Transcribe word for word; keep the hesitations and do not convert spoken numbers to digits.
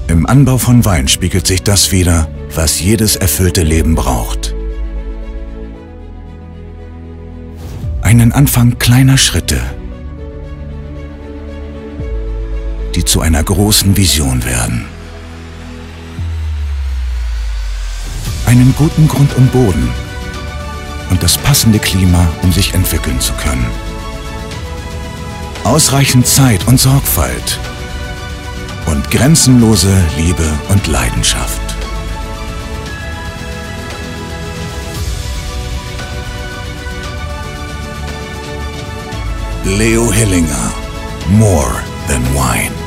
Im Anbau von Wein spiegelt sich das wider, was jedes erfüllte Leben braucht. Einen Anfang kleiner Schritte, die zu einer großen Vision werden. Einen guten Grund und Boden und das passende Klima, um sich entwickeln zu können. Ausreichend Zeit und Sorgfalt und grenzenlose Liebe und Leidenschaft. Leo Hillinger, more than wine.